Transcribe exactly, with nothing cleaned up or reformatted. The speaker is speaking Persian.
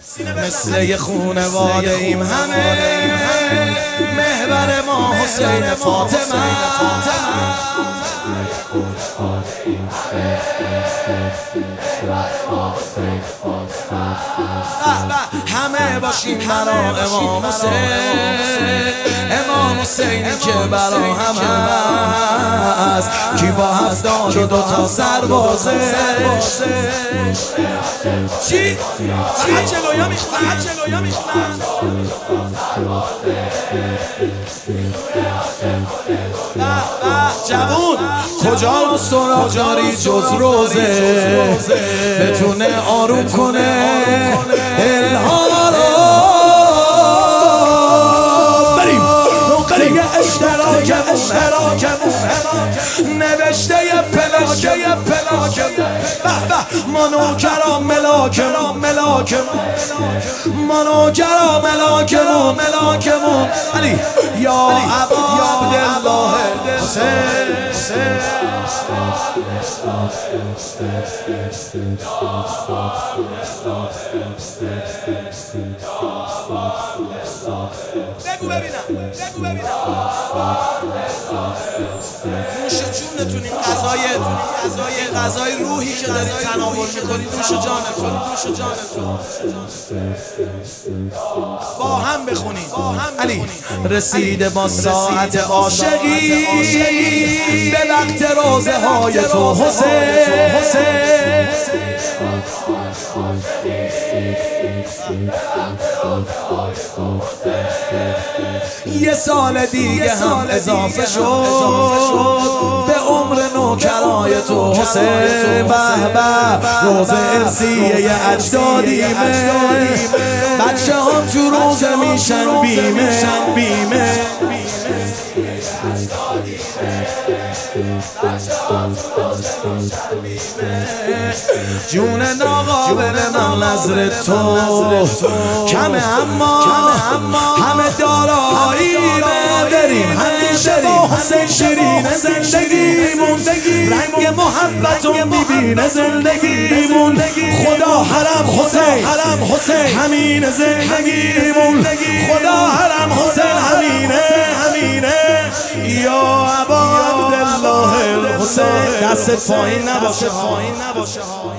مثل یه خونواده ایم همه، محور ما حسین فاطمه. همه باشیم برا امام حسین، امام حسینی که برا همه است، کی با هفتاد و دو تا سربازه. چی؟ فقط جلویا میخوان، فقط جلویا میخوان. جوون کجاست تو را جاری جز روزه، بتونه آروم کنه الها رو. بریم نقطه اشتراکمون نوشته پلاکه پلاکمون. ما نوکران ملاکمون ملاکمون ما نوکران ملاکمون ملاکمون. علی یا ابا عبدالله حسین. بگو ببینم بگو ببینم نوش جونتون این غذای غذای غذای روحی که دارید تناول میکنید، نوش جانتون نوش جانتون. با هم بخونید علی رسیده با ساعت عاشقی به وقت روزه های تو حسین. یه سال دیگه هم اضافه شد به عمر نوکرای تو حسین. به به روزه ارثیه اجدادیمه، بچه هم تو روزه میشن بیمه بیمه. جون ناقابل من نظر تو کمه، اما همه داراییمه. بریم همیشه با حسین شیرین زندگیمون، رنگ محبتو میبینه زندگیمون. خدا حرم حسین حرم حسین همین زندگیمون. خدا حرم حسین همینه همینه. یا ابا عبدالله حسین. دست پایین نباشه پایین نباشه.